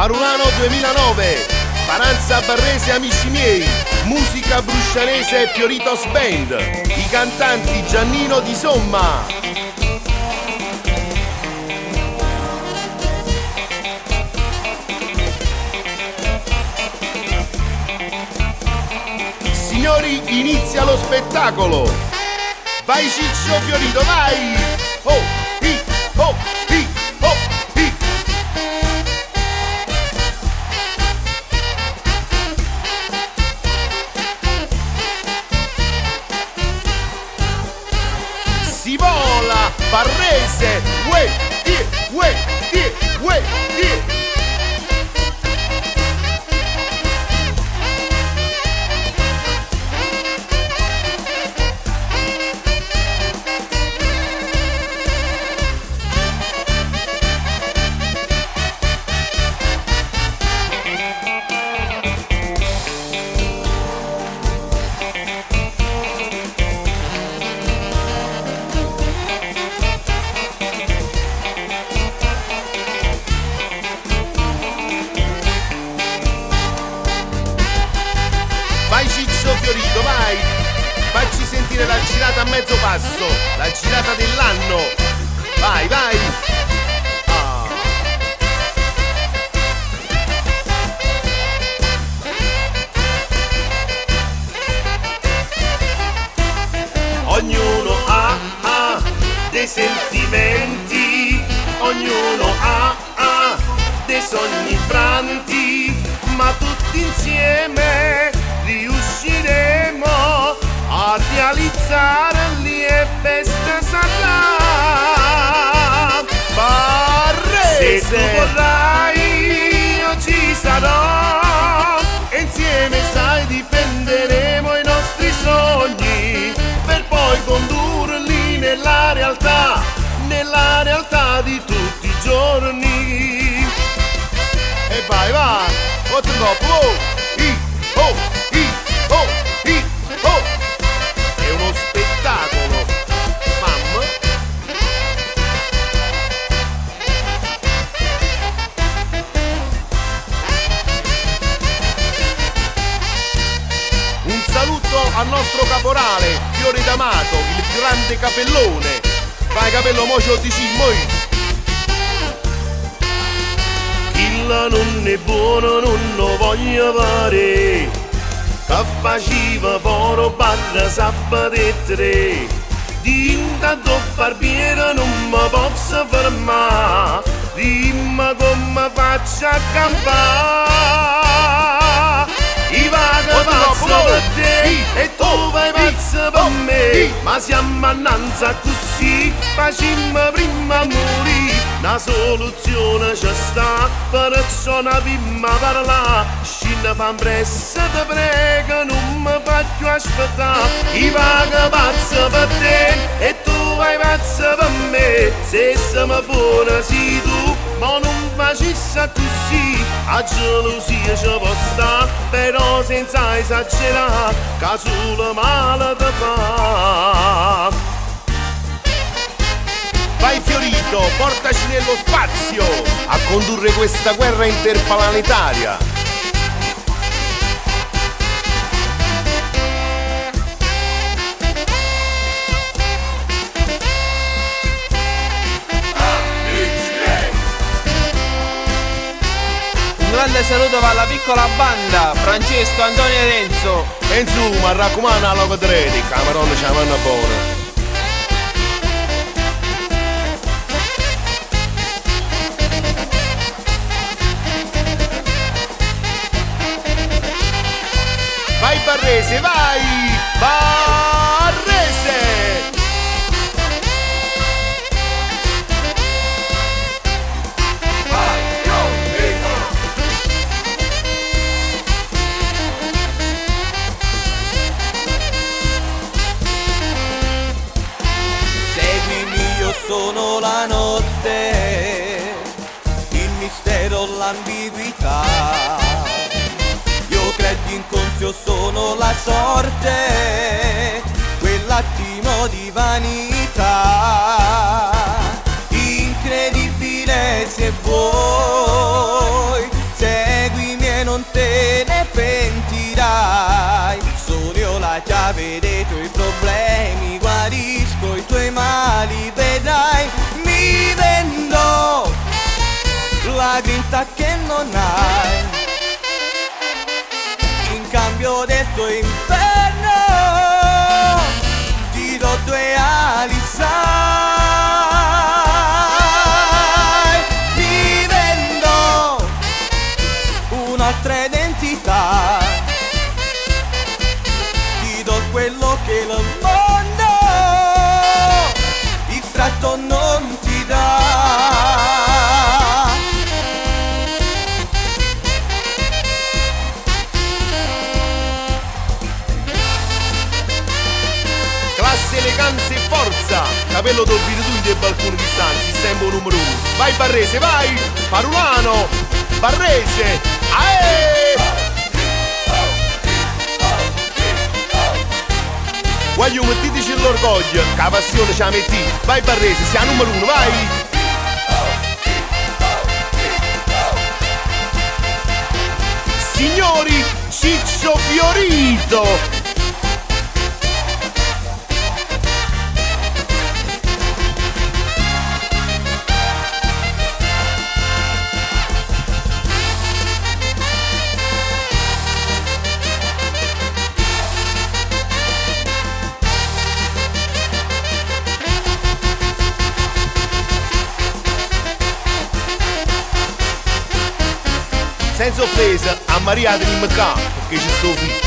Marulano 2009, Paranza Barrese amici miei, musica bruscianese e Fioritos Band, i cantanti Giannino di Somma. Signori, inizia lo spettacolo. Vai Ciccio Fiorito, vai! Oh, hi, oh, hi, oh, hi. Si vola, Barrese, uè, die, uè, die, uè, die. Vai Ciccio Fiorito, vai! Facci sentire la girata a mezzo passo, la girata dell'anno! Vai, vai! Ah. Ognuno ha dei sentimenti, ognuno ha dei sogni infranti, ma tutti insieme riusciremo a realizzarli e festa sarà. Barrese, se tu vorrai io ci sarò e insieme sai difenderemo i nostri sogni per poi condurli nella realtà di tutti i giorni. E vai, vai, otto troppo, oh, oh, oh. È uno spettacolo, mamma. Un saluto al nostro caporale Fiore D'Amato, il grande capellone. Vai capello, mocio di cimmoi. Chi la non è buono non lo voglio fare, che faceva foro barra sabato e tre. Intanto barbiere non mi posso fermare, dimmi come faccio a campare. I vaga pazzo per te e tu vai pazzo per me, ma siamo annanza così, facciamo prima morire. Una soluzione c'è sta, perciò una prima parla, scina fa pressa, ti prego, non mi faccio aspettare. I vaga pazzo per te e tu vai pazzo per me, se siamo buona sei tu, ma non facessa così. A gelosia ci può sta, però senza esagerare, che solo male ti fa. Vai Fiorito, portaci nello spazio a condurre questa guerra interplanetaria. Un grande saluto va alla piccola banda, Francesco, Antonio e Renzo. E insomma, raccomando alla vedrete, Camerone c'è la mano buona. Vai Barrese, vai! Barrese! Vai, io, Vito! Seguimi, io sono la notte, il mistero, l'ambiguità. Credi inconsci, io sono la sorte, quell'attimo di vanità. Incredibile se vuoi, se la grinta che non hai, in cambio del tuo inferno ti do 2 ali, sai, vivendo un'altra identità, ti do quello che il mondo distratto non ti dà. Classe, eleganza e forza, capello doppio tu e balcone di stanzi, sempre numero 1. Vai Barrese, vai! Parulano, Barrese, ae! Voglio mettiteci l'orgoglio, che la passione ce la metti. Vai Barrese, sei a numero 1, vai! Signori, Ciccio Fiorito! Senza offesa a Maria di Mecca, perché c'è suo figlio.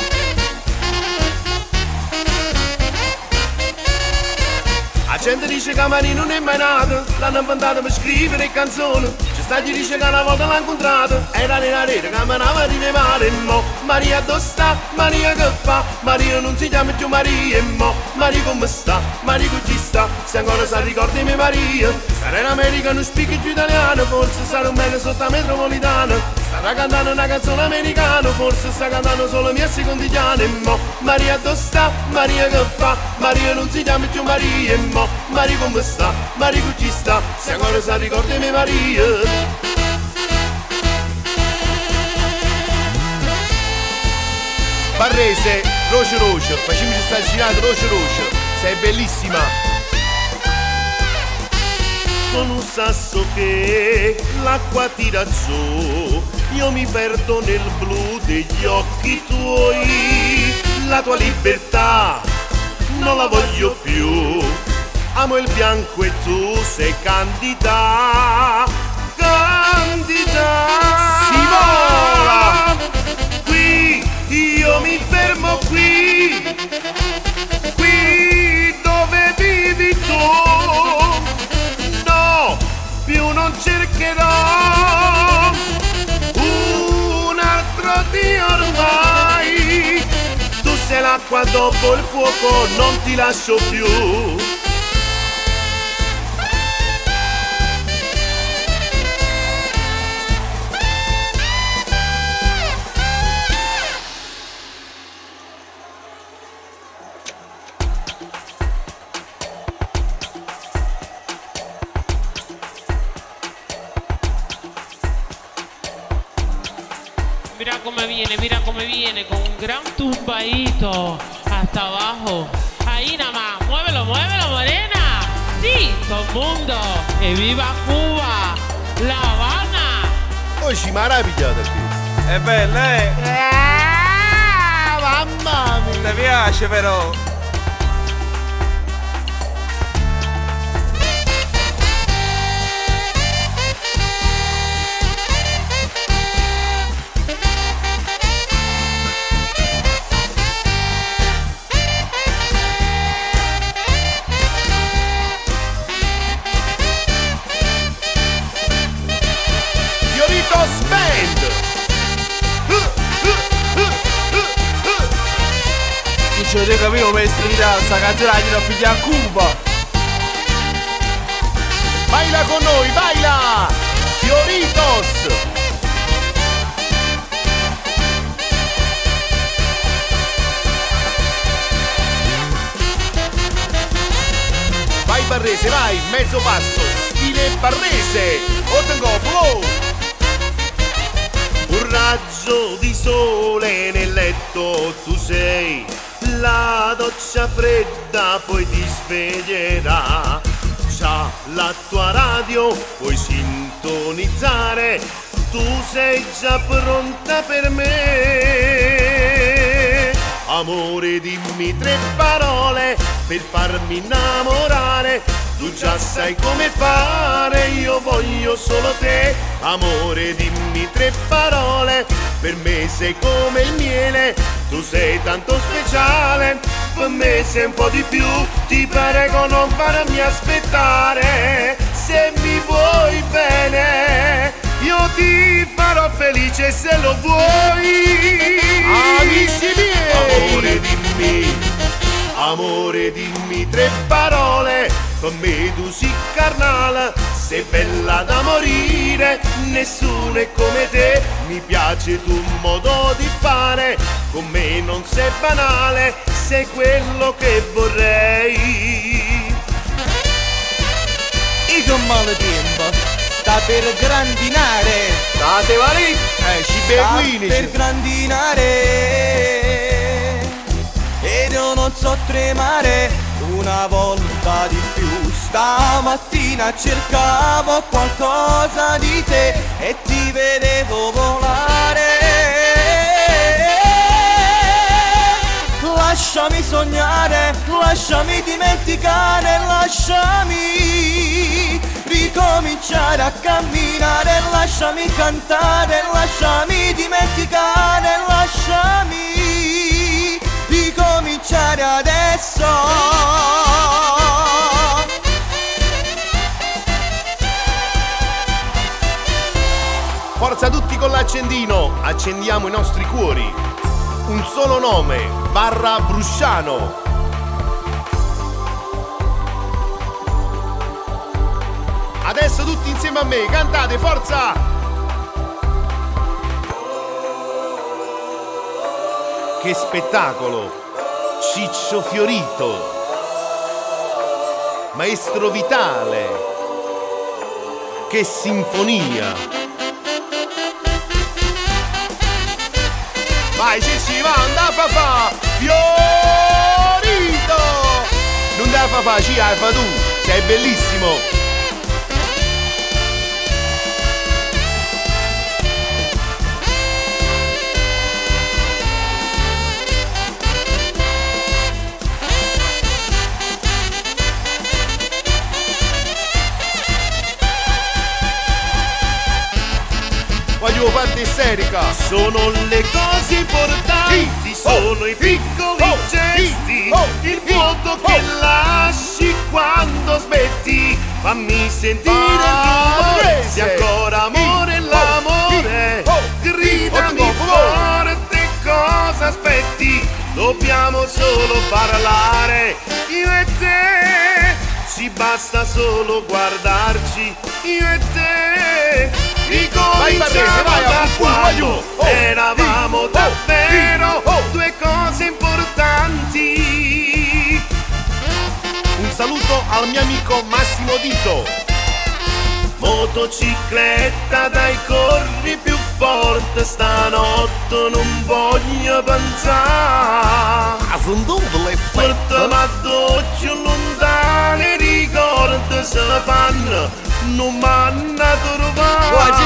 La gente dice che Maria non è mai nata, l'hanno inventata per scrivere canzoni. C'è sta chi dice che una volta l'ha incontrata, era nella rete che manava di mare. Mo Maria dove sta? Maria che fa? Maria non si chiama più Maria. E mo Maria come sta? Maria come ci sta? Se ancora si ricorda di mia Maria. Stare in America non spieghi più italiano, forse sarà un bene sotto la metropolitana. Stava cantando una canzone americana, forse sta cantando solo mia secondigliana. E mo Maria dove sta? Maria che fa? Maria non si chiama più Maria. E mo Maria come sta? Maria come ci sta? Se ancora si ricorda di mia Maria. Barrese, Roce Roce, facciamoci sta girata Roce Roce, sei bellissima. Con un sasso che l'acqua tira giù, io mi perdo nel blu degli occhi tuoi. La tua libertà non la voglio più, amo il bianco e tu sei candida, candida. Si vola! Qui, io mi fermo qui, qui dove vivi tu. No, più non cercherò un altro Dio ormai. Tu sei l'acqua dopo il fuoco, non ti lascio più. Mira come viene, con un gran tumbadito hasta abajo. Ahí nada más, muévelo, muévelo, morena. Sí, todo el mundo. ¡Que viva Cuba! La Habana. Oh, ci maravigliata qui. È bella, eh? Mamma mia. Ti piace però? Non ci capivo maestro di danza, canzone la figlia a Cuba. Baila con noi, baila! Fioritos! Vai Barrese, vai, mezzo passo, stile Barrese, Ottengo, flow! Un raggio di sole nel letto tu sei, la doccia fredda poi ti sveglierà, già la tua radio puoi sentire. sintonizzare, tu sei già pronta per me. Amore, dimmi 3 parole per farmi innamorare, tu già sai come fare, io voglio solo te. Amore, dimmi 3 parole, per me sei come il miele, tu sei tanto speciale, per me sei un po' di più, ti prego non farmi aspettare, se mi vuoi bene io ti farò felice se lo vuoi. Amici miei! Amore, dimmi 3 parole, per me tu sei carnale, sei bella da morire, nessuno è come te, mi piace il tuo modo di fare, con me non sei banale, sei quello che vorrei. E che male tempo, sta per grandinare, Da se va lì! Ci sta beguini, per grandinare. Ed io non so tremare una volta di più. Stamattina cercavo qualcosa di te e ti vedevo volare. Lasciami sognare, lasciami dimenticare, lasciami ricominciare a camminare, lasciami cantare, lasciami dimenticare, lasciami ricominciare adesso. Forza tutti con l'accendino, accendiamo i nostri cuori. Un solo nome, Barra Brusciano. Adesso tutti insieme a me, cantate, forza! Che spettacolo! Ciccio Fiorito, Maestro Vitale, che sinfonia! Vai Cicci, va, andà a fa! Fiorito! Non da fa, ci hai fa tu, sei bellissimo! Voglio farti isterica. Sono le cose importanti, sono i piccoli gesti, il vuoto che lasci quando smetti. Fammi sentire il rumore, se ancora amore l'amore. Gridami forte cosa aspetti, dobbiamo solo parlare, io e te. Ci basta solo guardarci, io e te. Ricominciamo da quando eravamo davvero 2 cose importanti. Un saluto al mio amico Massimo Dito. Motocicletta, dai, corri più forte, stanotte non voglio pensare. Portami addosso lontane, ricordi se fanno, non m'hanno trovato.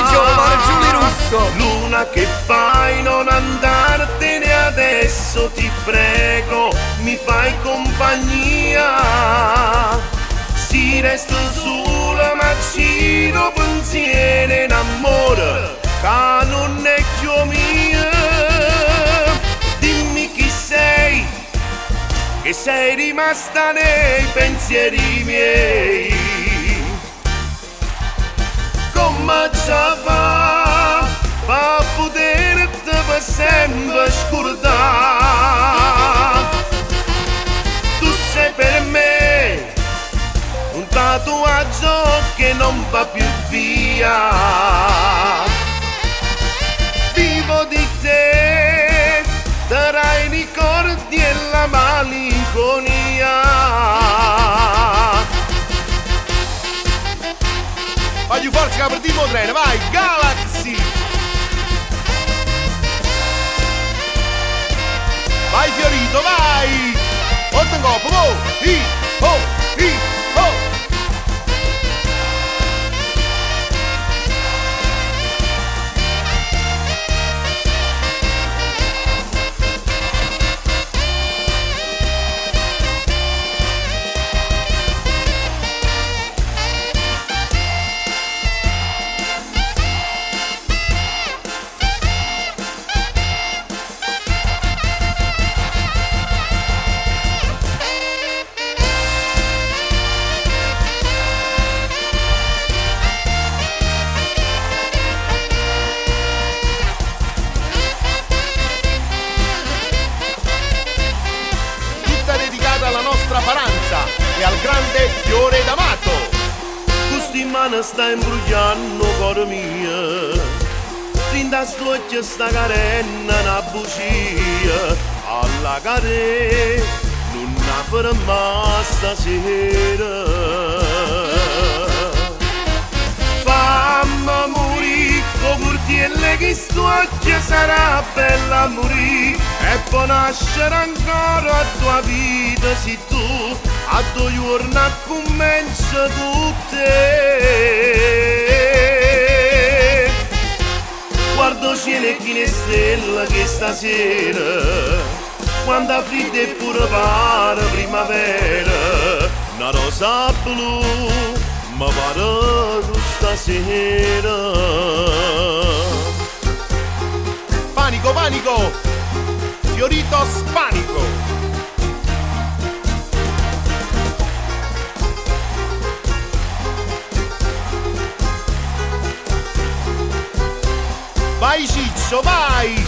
Luna, che fai, non andartene adesso, ti prego, mi fai compagnia. Si resta sola ma ci do pensiero in amore, che non è più mia. Dimmi chi sei, che sei rimasta nei pensieri miei. Come ci fa a poterti per sempre scordare? Tu sei per me un tatuaggio che non va più via. Vivo di te, darai ricordi e la malinconia. Voglio forza che apriamo il treno, vai, Galaxy! Vai Fiorito, vai! Oltre in coppa, ho! mano sta imbrugliando cuore mio, tinta stocchia sta carenna una bugia, alla care non la ferma stasera. Fammi morire con curtielle che stocchia sarà bella a morire e poi nascere ancora a tua vita se tu a 2 giorni comincia tutte. Guardo cielo e chi stelle che stasera, quando fredda e pure pare primavera, una rosa blu mi pare tu stasera. Panico, panico! Fioritos panico! Vai Ciccio, vai!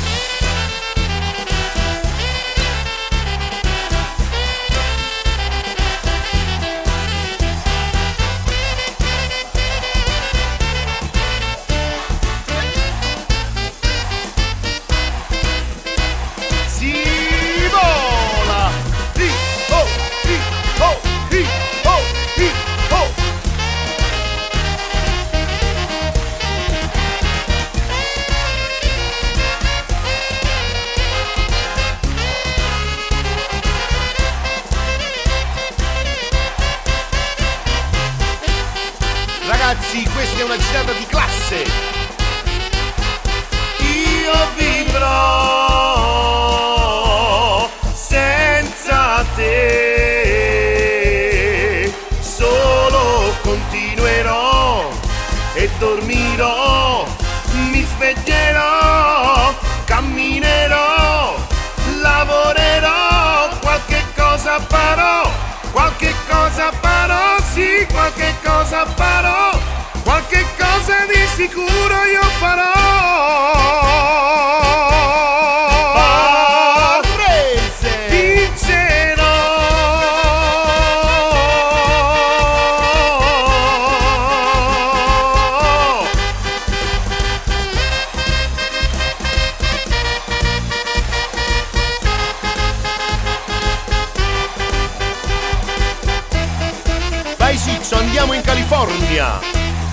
Si vola! Hi, ho, hi, ho, hi, ho, hi, ho. Ragazzi, questa è una girata di classe! Io vivrò senza te, solo continuerò e dormirò, mi sveglierò, camminerò, lavorerò, qualche cosa farò, sì, qualche cosa farò, qualche cosa di sicuro io farò. Vai Ciccio, andiamo in California!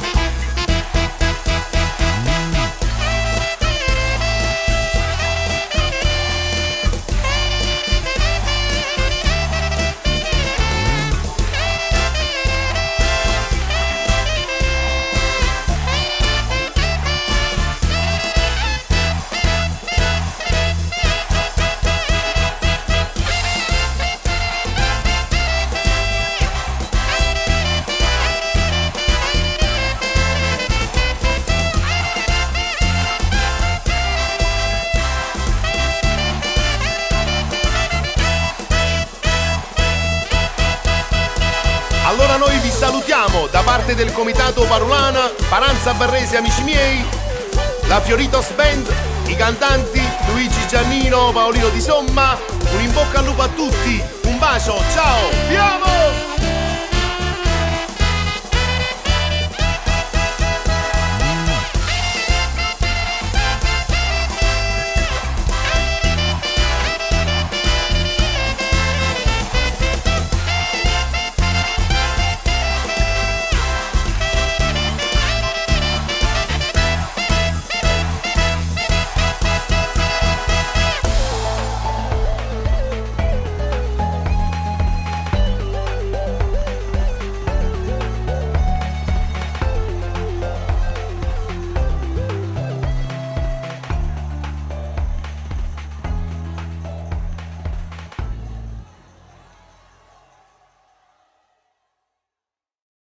Allora noi vi salutiamo da parte del Comitato Parulana, Paranza Barresi, amici miei, la Fioritos Band, i cantanti Luigi Giannino, Paolino Di Somma, un in bocca al lupo a tutti, un bacio, ciao! Andiamo!